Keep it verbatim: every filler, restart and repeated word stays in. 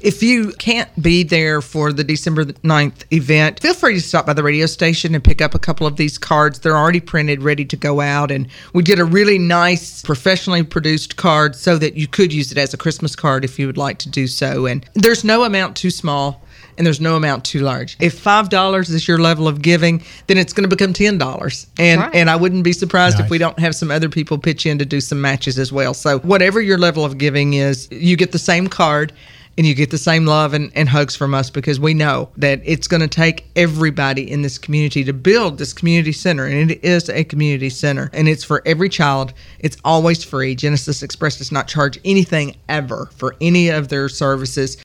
If you can't be there for the December ninth event, feel free to stop by the radio station and pick up a couple of these cards. They're already printed, ready to go out, and we did a really nice, professionally produced card so that you could use it as a Christmas card if you would like to do so. And there's no amount too small, and there's no amount too large. If five dollars is your level of giving, then it's going to become ten dollars. And right. and I wouldn't be surprised Nice. if we don't have some other people pitch in to do some matches as well. So whatever your level of giving is, you get the same card and you get the same love and, and hugs from us, because we know that it's going to take everybody in this community to build this community center. And it is a community center, and it's for every child. It's always free. Genesis Express does not charge anything ever for any of their services.